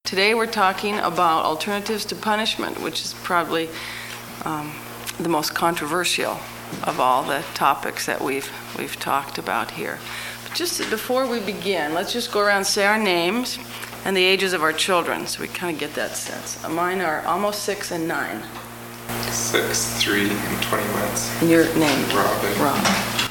Today we're talking about alternatives to punishment, which is probably the most controversial of all the topics that we've talked about here. But just before we begin, let's just go around and say our names and the ages of our children, so we kind of get that sense. Mine are almost 6 and 9. 6, 3, and 20 months. And your name? Robin.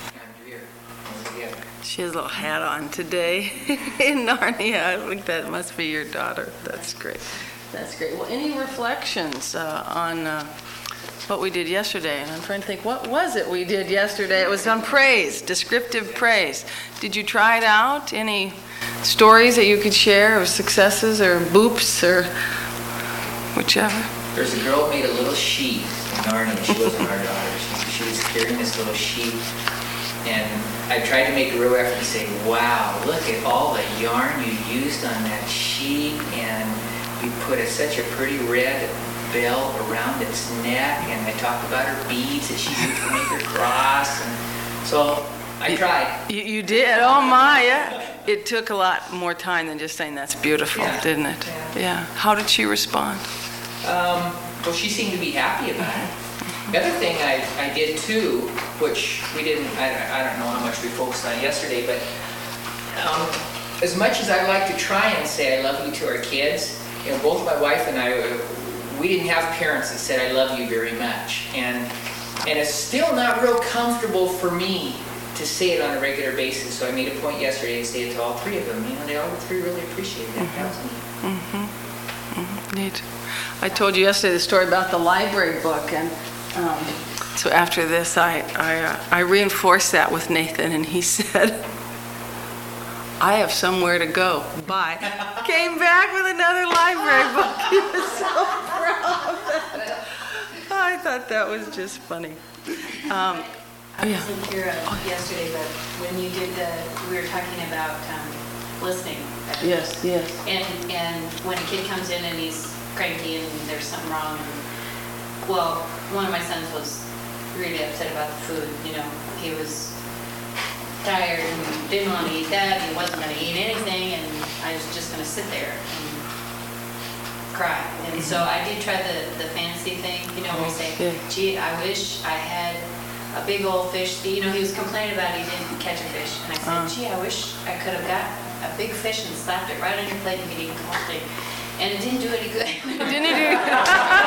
She has a little hat on today in Narnia. I think that must be your daughter. That's great. That's great. Well, any reflections on what we did yesterday? And I'm trying to think, what was it we did yesterday? It was on praise, descriptive praise. Did you try it out? Any stories that you could share of successes or boops or whichever? There's a girl who made a little sheet in Narnia. She wasn't our daughter. She was carrying this little sheet. And I tried to make a real effort to say, wow, look at all the yarn you used on that sheet, and you put such a pretty red bell around its neck, and I talked about her beads that she used to make her cross, and so I tried. You did? Oh my, yeah. It took a lot more time than just saying that's beautiful, didn't it? Yeah. How did she respond? Well, she seemed to be happy about it. The other thing I did too, which we didn't, I don't know how much we focused on yesterday, but as much as I like to try and say I love you to our kids, both my wife and I, we didn't have parents that said I love you very much. And it's still not real comfortable for me to say it on a regular basis, so I made a point yesterday to say it to all three of them. They all three really appreciated it. That was neat. Neat. I told you yesterday the story about the library book, and so after this, I reinforced that with Nathan, and he said, I have somewhere to go. Bye. Came back with another library book. He was so proud of that. I thought that was just funny. I wasn't here yesterday, but when you did we were talking about listening. Yes. And when a kid comes in and he's cranky and there's something wrong, well, one of my sons was really upset about the food. He was tired and didn't want to eat that. He wasn't going to eat anything, and I was just going to sit there and cry. And so I did try the fantasy thing, where you say, gee, I wish I had a big old fish. He was complaining about he didn't catch a fish. And I said, gee, I wish I could have got a big fish and slapped it right on your plate and you could eat the whole thing. And it didn't do any good. Didn't it do any good?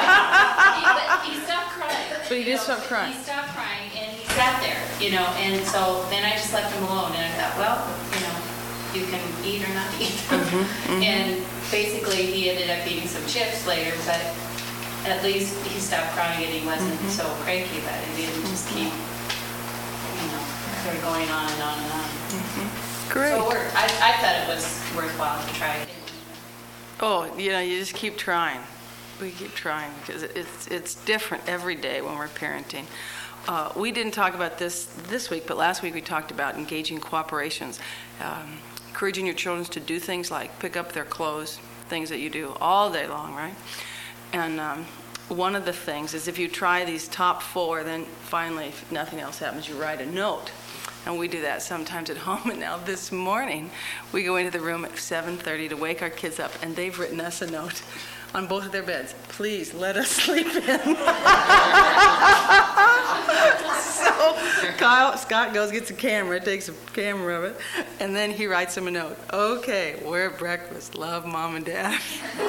He stopped crying. But he did stop crying. He stopped crying and he sat there, and so then I just left him alone. And I thought, well, you can eat or not eat. And basically he ended up eating some chips later, but at least he stopped crying and he wasn't so cranky about it. He didn't just keep, sort of going on and on and on. Great. So I thought it was worthwhile to try it. Oh, you just keep trying. We keep trying because it's different every day when we're parenting. We didn't talk about this week, but last week we talked about engaging cooperations, encouraging your children to do things like pick up their clothes, things that you do all day long, right? And one of the things is if you try these top 4, then finally, if nothing else happens, you write a note. And we do that sometimes at home. And now this morning, we go into the room at 7:30 to wake our kids up, and they've written us a note on both of their beds. Please let us sleep in. So Scott goes, gets a camera, takes a camera of it, and then he writes them a note. Okay, we're at breakfast. Love, Mom and Dad.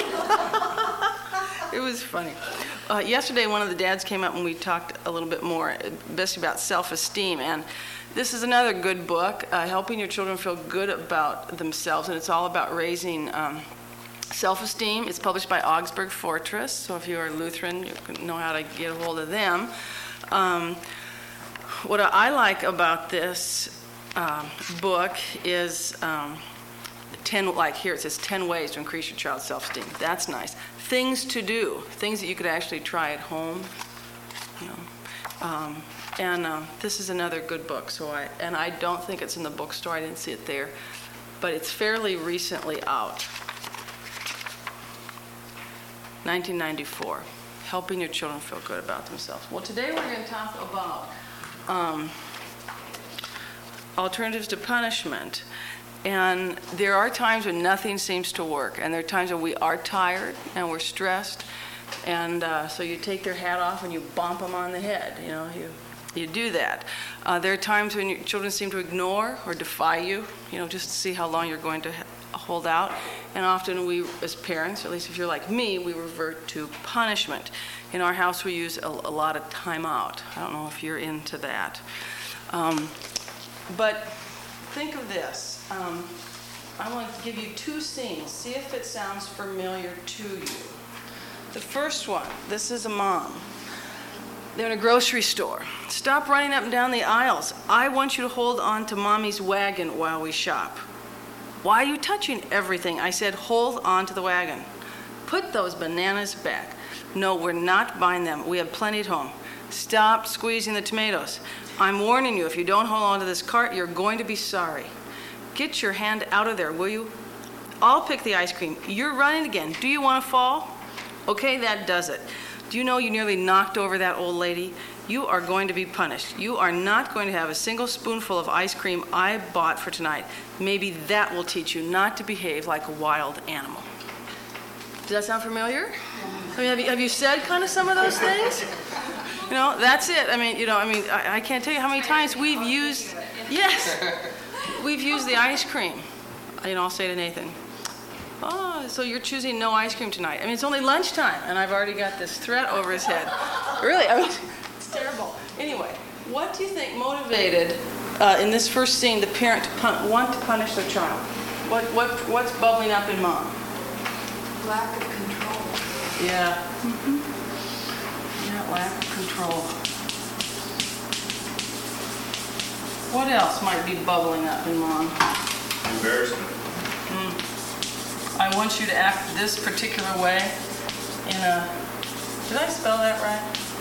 It was funny. Yesterday, one of the dads came up and we talked a little bit more, especially about self-esteem. And this is another good book, helping your children feel good about themselves, and it's all about raising self-esteem. It's published by Augsburg Fortress, so if you are Lutheran, you know how to get a hold of them. What I like about this book is 10, like here it says 10 ways to increase your child's self-esteem. That's nice. Things to do, things that you could actually try at home. This is another good book. And I don't think it's in the bookstore. I didn't see it there, but it's fairly recently out. 1994. Helping your children feel good about themselves. Well, today we're going to talk about alternatives to punishment. And there are times when nothing seems to work, and there are times when we are tired and we're stressed, and so you take their hat off and you bump them on the head, you do that. There are times when your children seem to ignore or defy you, just to see how long you're going to hold out. And often we, as parents, at least if you're like me, we revert to punishment. In our house, we use a lot of time out. I don't know if you're into that. But think of this. I want to give you two scenes. See if it sounds familiar to you. The first one, this is a mom. They're in a grocery store. Stop running up and down the aisles. I want you to hold on to Mommy's wagon while we shop. Why are you touching everything? I said, hold on to the wagon. Put those bananas back. No, we're not buying them. We have plenty at home. Stop squeezing the tomatoes. I'm warning you, if you don't hold on to this cart, you're going to be sorry. Get your hand out of there, will you? I'll pick the ice cream. You're running again. Do you want to fall? Okay, that does it. Do you know you nearly knocked over that old lady? You are going to be punished. You are not going to have a single spoonful of ice cream I bought for tonight. Maybe that will teach you not to behave like a wild animal. Does that sound familiar? I mean, have you said kind of some of those things? That's it. I can't tell you how many times we've used, yes, we've used the ice cream. I'll say to Nathan, oh, so you're choosing no ice cream tonight. It's only lunchtime, and I've already got this threat over his head. Really, it's terrible. Anyway, what do you think motivated, in this first scene, the parent to want to punish their child? What's bubbling up in Mom? Lack of control. Yeah. Mm-hmm. Yeah, lack of control. What else might be bubbling up in Mom? Embarrassment. I want you to act this particular way in a... Did I spell that right?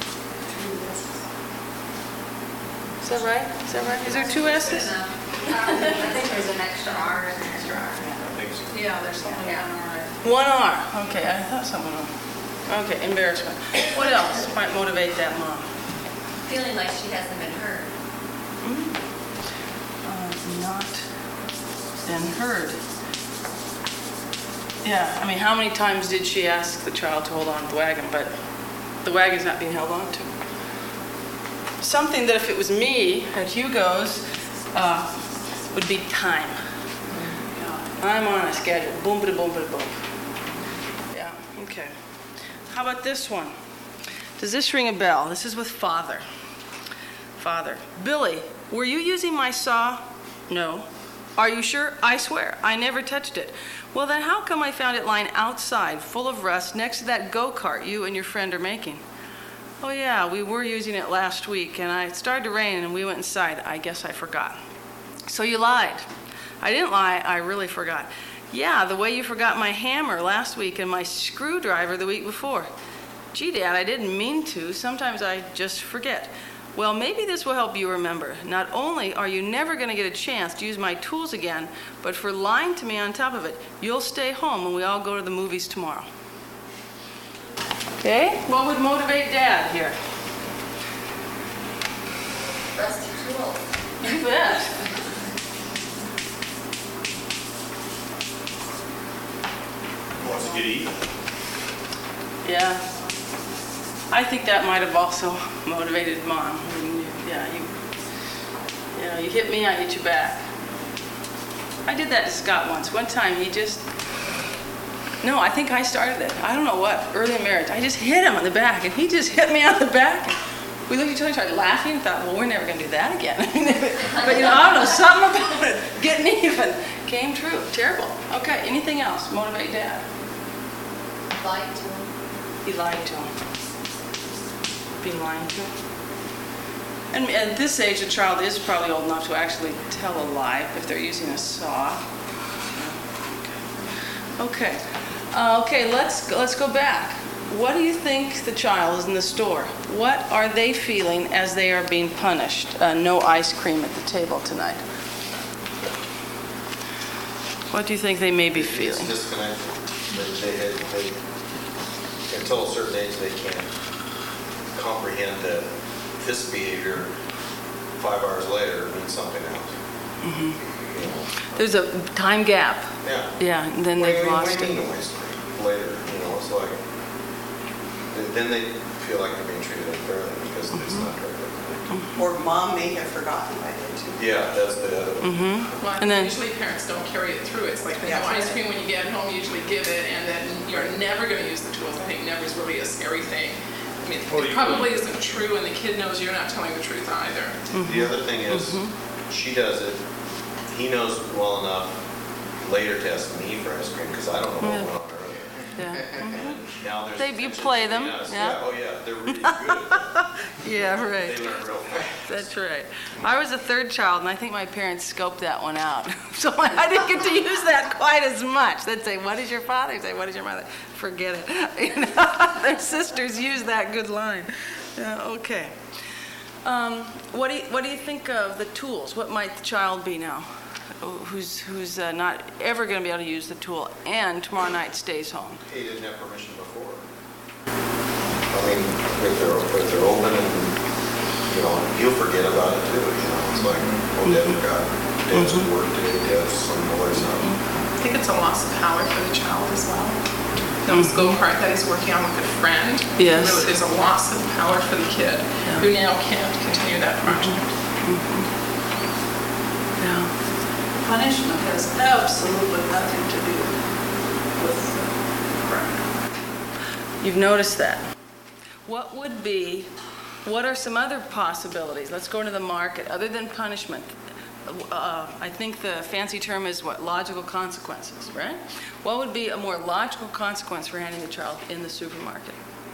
Is that right? Is that right? Is there two S's? I think there's an extra R and an extra R. I think so. Yeah, there's only one R. One R. Okay, I thought someone... Okay, embarrassment. What else might motivate that mom? Feeling like she hasn't been heard. Not been heard. Yeah, how many times did she ask the child to hold on to the wagon, but the wagon's not being held on to? Something that if it was me at Hugo's would be time. I'm on a schedule. Boom, ba boom, ba boom. Yeah, okay. How about this one? Does this ring a bell? This is with Father. Father, Billy, were you using my saw? No. Are you sure? I swear, I never touched it. Well, then how come I found it lying outside, full of rust, next to that go-kart you and your friend are making? Oh yeah, we were using it last week, and it started to rain, and we went inside. I guess I forgot. So you lied. I didn't lie, I really forgot. Yeah, the way you forgot my hammer last week and my screwdriver the week before. Gee, Dad, I didn't mean to. Sometimes I just forget. Well, maybe this will help you remember. Not only are you never going to get a chance to use my tools again, but for lying to me on top of it, you'll stay home when we all go to the movies tomorrow. Okay? What would motivate Dad here? Rusty tools. You bet. Wants to get eaten. Yeah. I think that might have also motivated Mom. You hit me, I hit you back. I did that to Scott once. One time I think I started it. I don't know what, early in marriage. I just hit him on the back, and he just hit me on the back. We looked at each other, started laughing, and thought, well, we're never going to do that again. But I don't know, something about it, getting even, came true. Terrible. Okay, anything else? Motivate Dad. Lied to him. He lied to him. Being lying to him. And at this age, a child is probably old enough to actually tell a lie if they're using a saw. Okay. Okay, let's go back. What do you think the child is in the store? What are they feeling as they are being punished? No ice cream at the table tonight. What do you think they may be feeling? It's disconnected. They, until a certain age, they can't comprehend that this behavior 5 hours later means something else. Mm-hmm. you know. There's a time gap. Yeah. Yeah, and then What do they've you mean- lost What do you it. mean a waste later, you know, it's like, then they feel like they're being treated unfairly because it's not correct. Or mom may have forgotten by then too. Yeah, that's the other one. Well, And then- usually parents don't carry it through. It's like the Yeah. no ice cream when you get home, you usually give it, and then you're never going to use the tools. I think never is really a scary thing. I mean, Well, it you probably isn't true, and the kid knows you're not telling the truth either. The other thing is, she does it, he knows well enough later to ask me for ice cream, because I don't know what went on earlier. Yeah. And now there's They- you tension play between them, us. yeah. Oh yeah, they're really good at that. Yeah, right. They learn real fast. That's right. I was a third child, and I think my parents scoped that one out. So I didn't get to use that quite as much. They'd say, "What is your father?" Say, "What is your mother?" Forget it. You know, their sisters use that good line. Yeah, okay. What do you think of the tools? What might the child be now, who's not ever going to be able to use the tool, and tomorrow night stays home? He didn't have permission before. I mean, if they're open and, you know, he'll forget about it too, you know, it's like, oh, Dad forgot, Dad's at work today, Dad's some noise up. I think it's a loss of power for the child as well. Those go-kart that he's working on with a friend. Yes. Really, there's a loss of power for the kid who now can't continue that project. Yeah. Punishment has absolutely nothing to do with crime. You've noticed that. What are some other possibilities? Let's go into the market, other than punishment. I think the fancy term is what? Logical consequences, right? What would be a more logical consequence for handing the child in the supermarket?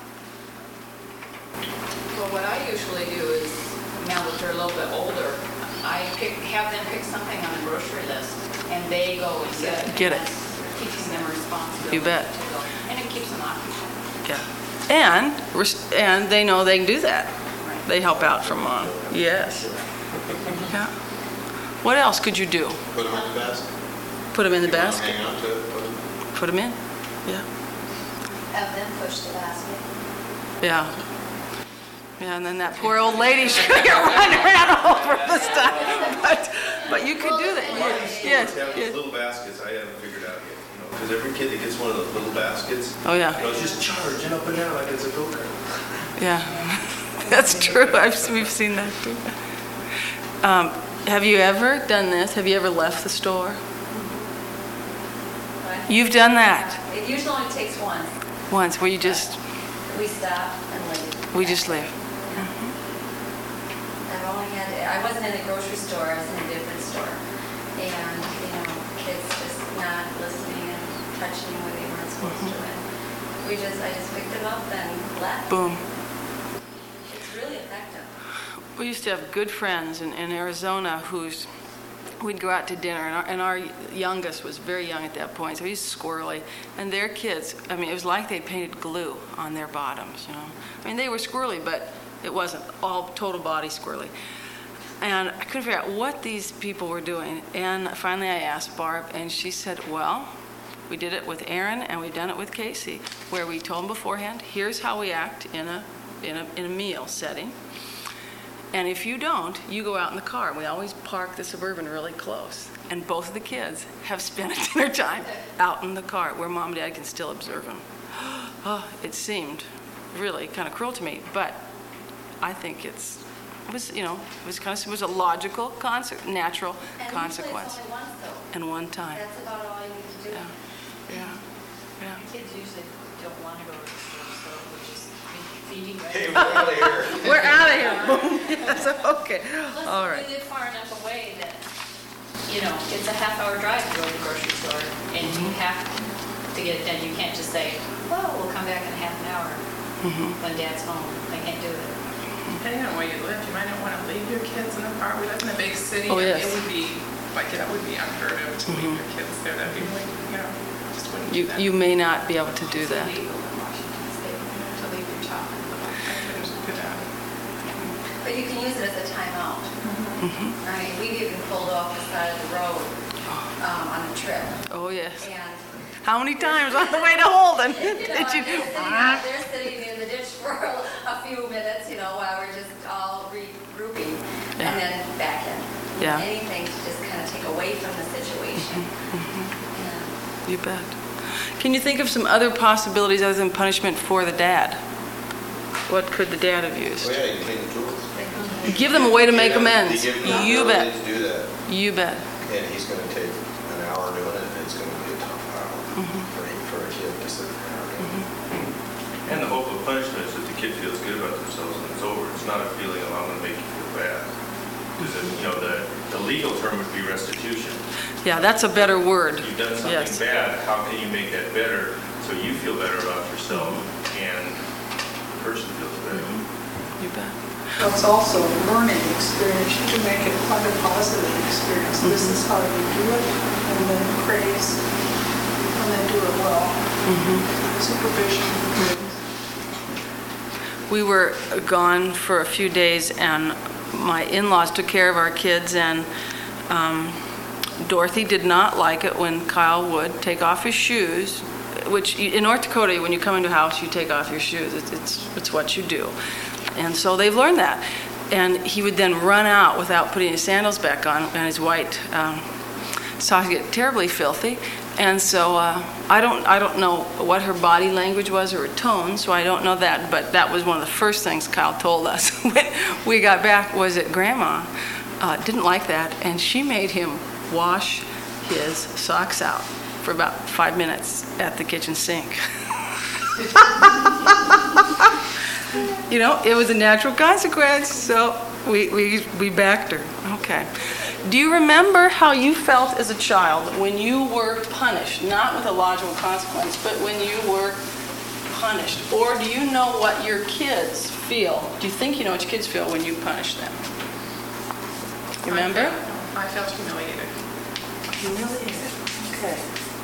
Well, what I usually do is, now that they're a little bit older, I have them pick something on the grocery list, and they go and get it. Get it. Teaching them responsibility. You bet. To go. And it keeps them occupied. Yeah. And they know they can do that. They help out from mom. Yes. Yeah. What else could you do? Put them in the basket. Put them in the You wanna basket? Hang on to it, Put them in? Yeah. Have them push the basket. Yeah. Yeah, and then that poor old lady should get ran over this time. But you could do that. Yes, Have those yes. little baskets, I haven't figured out yet, you know, because every kid that gets one of those little baskets, Oh, yeah. you know, it's just charging up and down like it's a go-kart. Yeah, that's true. We've seen that too. Have you ever done this? Have you ever left the store? You've done that It usually only takes one. once, where you just, We stop and leave. we just leave. I've only had, I wasn't in a grocery store, I was in a different store. And, you know, kids just not listening and touching where they weren't supposed to. And I just picked them up and left. Boom. It's really effective. We used to have good friends in Arizona we'd go out to dinner, and our youngest was very young at that point, so he's squirrely. And their kids, I mean, it was like they painted glue on their bottoms, you know. I mean, they were squirrely, but it wasn't all total body squirrely. And I couldn't figure out what these people were doing. And finally I asked Barb, and she said, well, we did it with Aaron, and we've done it with Casey, where we told them beforehand, here's how we act in a meal setting. And if you don't, you go out in the car. We always park the Suburban really close. And both of the kids have spent dinner time out in the car where mom and dad can still observe them. Oh, it seemed really kind of cruel to me, but I think it was a logical, natural consequence. And usually it's only once though. And one time. That's about all you need to do. Yeah. Kids usually don't want to go to the store, so we're just feeding right. Hey, we're out of here. We're out of here. Boom. Yes, okay. Plus, All right. we live far enough away that, you know, it's a half-hour drive to go to the grocery store, and you have to get it done. You can't just say, well, we'll come back in half an hour when Dad's home. I can't do it. Depending on where you live, you might not want to leave your kids in the car. We live in a big city. Oh, and yes. It would be, that would be unheard of to leave your kids there. That'd be like, just wouldn't do that. You may not be able to do that. It's illegal in Washington State to leave your child in the car. But you can use it as a timeout. Right? We've even pulled off the side of the road on a trip. Oh, yes. And, How many times on the way to Holden you know, did you? they're sitting in the ditch for a few minutes, you know, while we're just all regrouping. Yeah. And then back in. Yeah. Anything to just kind of take a away from the situation. Yeah. You bet. Can you think of some other possibilities other than punishment for the dad? What could the dad have used? Oh, yeah, you clean the tools. Give them a way to make amends. You give him the You ability bet. to do that, You bet. and he's gonna take an hour doing it, and it's gonna be a tough hour for a kid to sit there. And the hope of punishment is that the kid feels good about themselves when it's over. It's not a feeling of I'm gonna make you feel bad. Because, the legal term would be restitution. Yeah, that's a better word. You've done Yes. something bad, how can you make that better so you feel better about yourself and the person feels better? You bet. It's also a learning experience. You can make it quite a positive experience. This is how you do it, and then praise, and then do it well. Supervision. We were gone for a few days, and my in-laws took care of our kids, and Dorothy did not like it when Kyle would take off his shoes, which in North Dakota, when you come into a house, you take off your shoes. It's what you do. And so they've learned that. And he would then run out without putting his sandals back on, and his white socks get terribly filthy. And so I don't know what her body language was or her tone, so I don't know that. But that was one of the first things Kyle told us when we got back, was that Grandma didn't like that, and she made him wash his socks out for about 5 minutes at the kitchen sink. It was a natural consequence, so we backed her. Okay. Do you remember how you felt as a child when you were punished, not with a logical consequence, but when you were punished? Or do you know what your kids feel? Do you think you know what your kids feel when you punish them? Remember? I felt humiliated. Humiliated. Okay.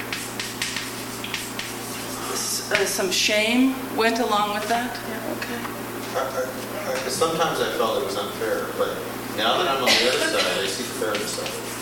Some shame went along with that? Yeah, okay. Sometimes I felt it was unfair, but now that I'm on the other side, I see the fairness of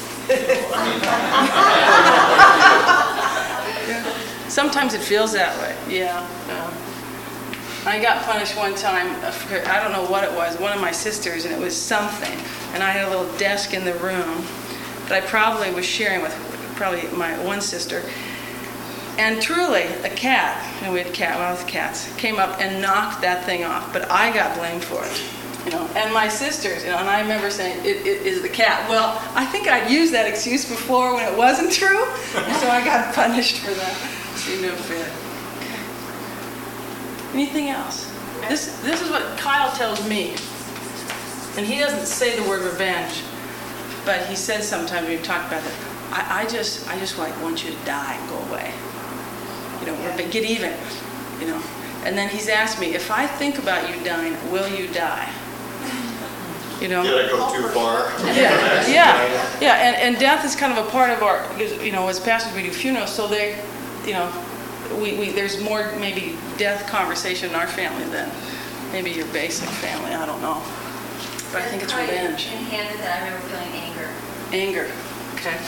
it. Sometimes it feels that way, yeah. I got punished one time, I don't know what it was, one of my sisters, and it was something. And I had a little desk in the room that I probably was sharing with probably my one sister. And truly, a cat, and we had cats, came up and knocked that thing off, but I got blamed for it. And my sisters, and I remember saying, it is the cat. Well, I think I'd used that excuse before when it wasn't true, so I got punished for that. See, no fair. Okay. Anything else? This is what Kyle tells me, and he doesn't say the word revenge, but he says sometimes when we talk about it, I just want you to die and go away. Or get even, And then he's asked me, if I think about you dying, will you die? Did I go too far? Yeah. And death is kind of a part of our, as pastors we do funerals, so there's more maybe death conversation in our family than maybe your basic family. I don't know, but I think it's revenge. In hand that I remember feeling anger. Anger. Okay.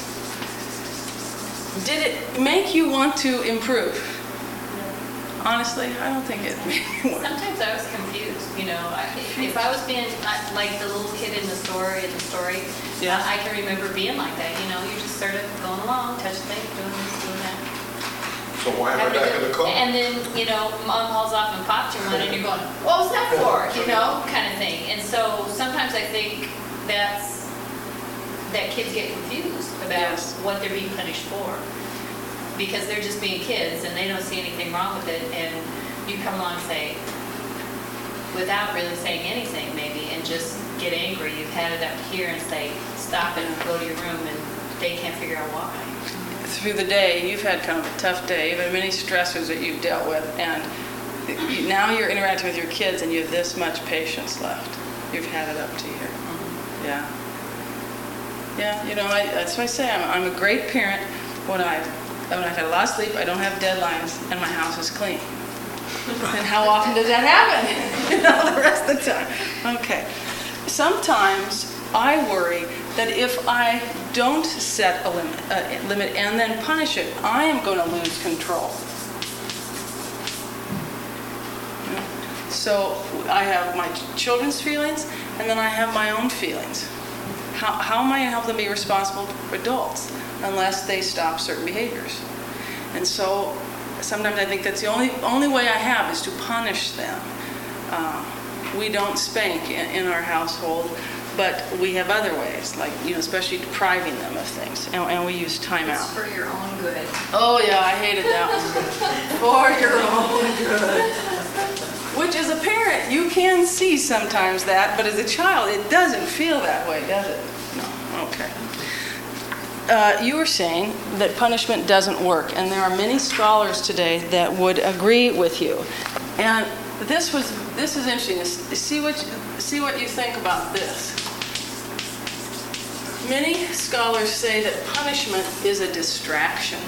Did it make you want to improve? Honestly, I don't think it made me want. Sometimes I was confused, if I was being like the little kid in the story, Yeah. I can remember being like that, you're just sort of going along, touching things, doing this, doing that. So why am I back in the car? And then, mom hauls off and pops you one and you're going, what was that for? Kind of thing. And so sometimes I think that kids get confused about what they're being punished for. Because they're just being kids and they don't see anything wrong with it, and you come along and say, without really saying anything maybe, and just get angry, you've had it up here and say, stop and go to your room, and they can't figure out why. Through the day, you've had kind of a tough day, you've had many stressors that you've dealt with, and now you're interacting with your kids and you have this much patience left. You've had it up to here. Yeah. Yeah, that's what I say. I'm a great parent when I've had a lot of sleep, I don't have deadlines, and my house is clean. And how often does that happen? The rest of the time. Okay. Sometimes I worry that if I don't set a limit and then punish it, I am going to lose control. So I have my children's feelings, and then I have my own feelings. how am I going to help them be responsible adults unless they stop certain behaviors? And so sometimes I think that's the only way I have is to punish them. We don't spank in our household, but we have other ways, like, especially depriving them of things, and we use timeout. It's for your own good. Oh yeah, I hated that one. For your own good. Which as a parent, you can see sometimes that, but as a child, it doesn't feel that way, does it? No, okay. You were saying that punishment doesn't work, and there are many scholars today that would agree with you. And this is interesting. See what you think about this. Many scholars say that punishment is a distraction.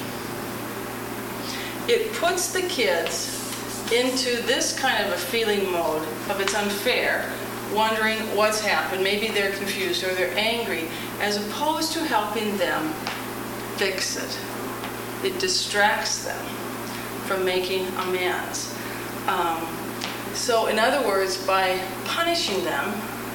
It puts the kids into this kind of a feeling mode of it's unfair, wondering what's happened. Maybe they're confused or they're angry, as opposed to helping them fix it. It distracts them from making amends. So in other words, by punishing them,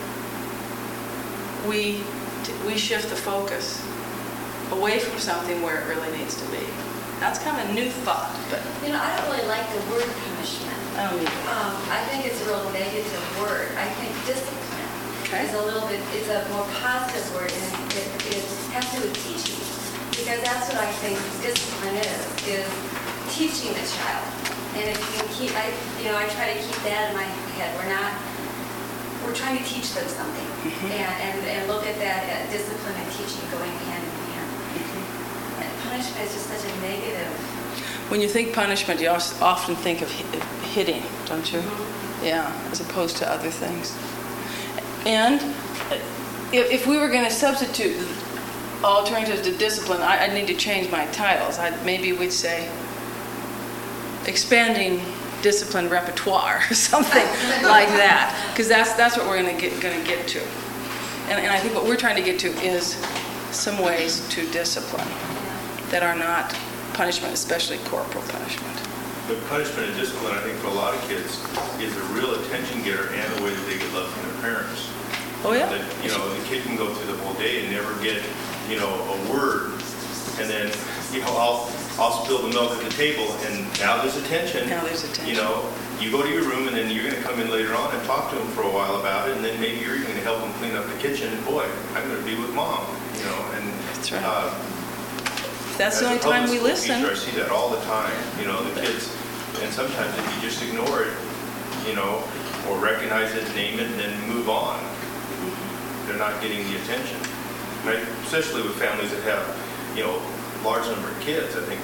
we shift the focus away from something where it really needs to be. That's kind of a new thought, but I don't really like the word punishment. I don't either. I think it's a real negative word. I think discipline is it's a more positive word, and it has to do with teaching. Because that's what I think discipline is teaching the child. And if you keep, I try to keep that in my head. We're trying to teach them something, and look at that discipline and teaching going hand in hand. And punishment is just such a negative. When you think punishment, you often think of hitting, don't you? Yeah, as opposed to other things. And if we were going to substitute alternatives to discipline, I'd need to change my titles. Maybe we'd say expanding discipline repertoire or something like that, because that's what we're going to get to. And I think what we're trying to get to is some ways to discipline that are not punishment, especially corporal punishment. But punishment and discipline, I think, for a lot of kids is a real attention getter and a way that they get love from their parents. Oh yeah. That, the kid can go through the whole day and never get, a word, and then, I'll spill the milk at the table, and now there's attention. Now there's attention. You go to your room, and then you're going to come in later on and talk to them for a while about it, and then maybe you're even going to help them clean up the kitchen. And boy, I'm going to be with mom. And that's right. That's the only time we listen. Teacher, I see that all the time. The kids, and sometimes if you just ignore it, or recognize it, name it, and then move on, they're not getting the attention. Right? Especially with families that have, large number of kids. I think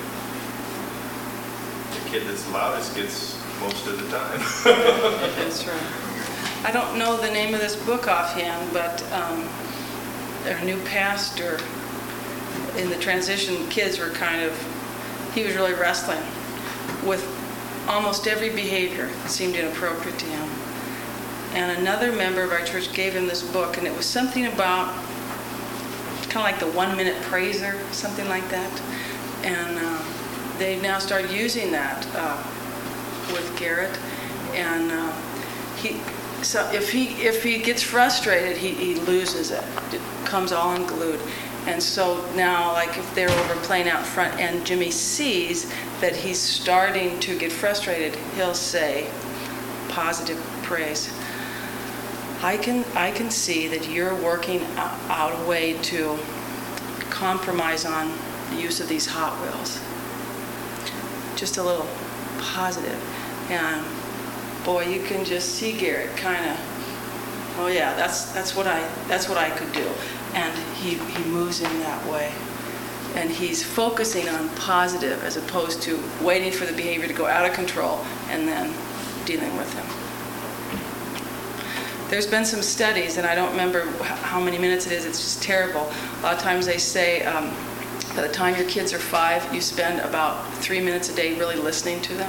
the kid that's loudest gets most of the time. That's right. I don't know the name of this book offhand, but our new pastor in the transition, kids were he was really wrestling with almost every behavior that seemed inappropriate to him. And another member of our church gave him this book, and it was something about kind of like the 1 minute praiser, something like that. And they've now started using that with Garrett. And so if he gets frustrated, he loses it. It comes all unglued. And so now, like if they're over playing out front and Jimmy sees that he's starting to get frustrated, he'll say positive praise. I can see that you're working out a way to compromise on the use of these Hot Wheels. Just a little positive. And boy, you can just see Garrett kind of, oh yeah, that's what I could do. And he moves in that way. And he's focusing on positive as opposed to waiting for the behavior to go out of control and then dealing with him. There's been some studies, and I don't remember how many minutes it is, it's just terrible. A lot of times they say by the time your kids are 5, you spend about 3 minutes a day really listening to them.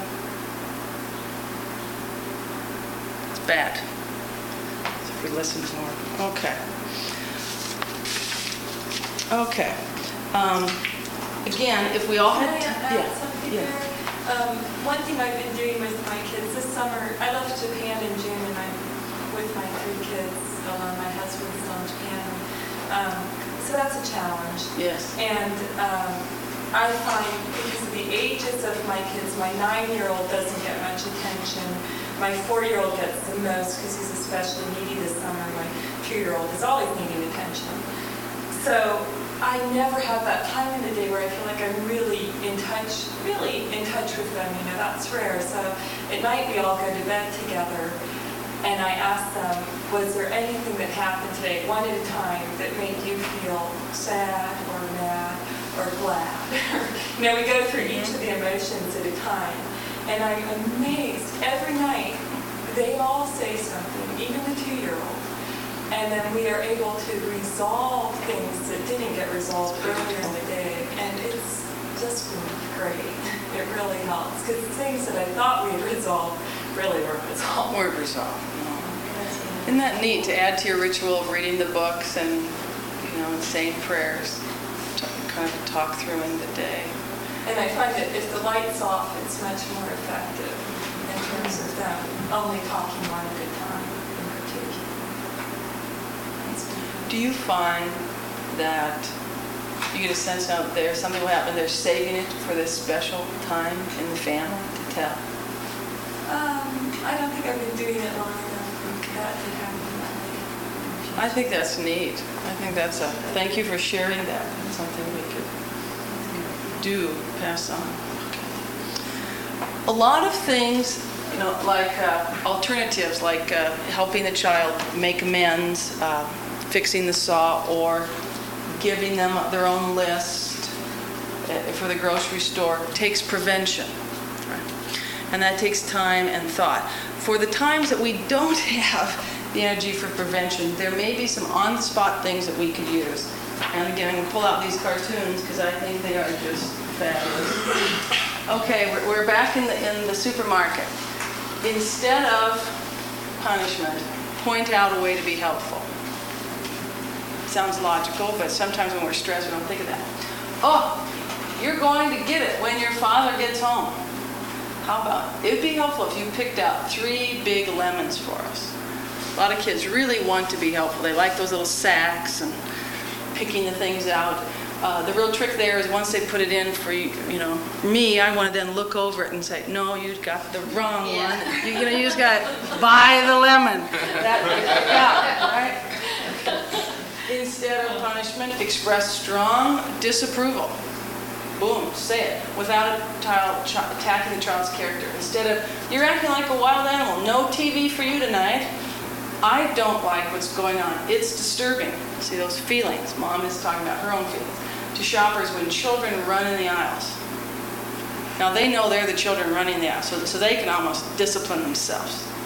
It's bad. So if we listen more. Okay. Again, if we all had... One thing I've been doing with my kids this summer, I left Japan in June, and I'm with my 3 kids. My husband's still in Japan. So that's a challenge. Yes. And I find because of the ages of my kids, my 9-year-old doesn't get much attention. My 4-year-old gets the most because he's especially needy this summer. My 2-year-old is always needing attention. So I never have that time in the day where I feel like I'm really in touch with them. You know, that's rare. So at night we all go to bed together. And I asked them, was there anything that happened today, one at a time, that made you feel sad or mad or glad? You know, we go through each of the emotions at a time. And I'm amazed. Every night, they all say something, even the 2-year-old. And then we are able to resolve things that didn't get resolved earlier in the day. And it's just been great. It really helps. Because things that I thought we had resolved really weren't resolved. Weren't resolved. Isn't that neat to add to your ritual of reading the books and, you know, and saying prayers to kind of talk through in the day? And I find that if the light's off, it's much more effective in terms of them only talking one at a time in particular. Do you find that you get a sense out there something will happen, they're saving it for this special time in the family to tell? I don't think I've been doing it long enough for that to happen. I think that's neat. I think that's thank you for sharing that. It's something we could do, pass on. A lot of things, you know, like alternatives, like helping the child make amends, fixing the saw, or giving them their own list for the grocery store, takes prevention. And that takes time and thought. For the times that we don't have the energy for prevention, there may be some on-the-spot things that we could use. And again, I'm going to pull out these cartoons because I think they are just fabulous. Okay, we're back in the supermarket. Instead of punishment, point out a way to be helpful. Sounds logical, but sometimes when we're stressed, we don't think of that. Oh, you're going to get it when your father gets home. How about, it'd be helpful if you picked out 3 big lemons for us. A lot of kids really want to be helpful. They like those little sacks and picking the things out. The real trick there is once they put it in for you know, me, I want to then look over it and say, no, you got the wrong one. You just got to buy the lemon. Right? Instead of punishment, express strong disapproval. Boom, say it, without attacking the child's character. Instead of, you're acting like a wild animal, no TV for you tonight. I don't like what's going on. It's disturbing. See those feelings. Mom is talking about her own feelings. To shoppers when children run in the aisles. Now they know they're the children running the aisles, so they can almost discipline themselves.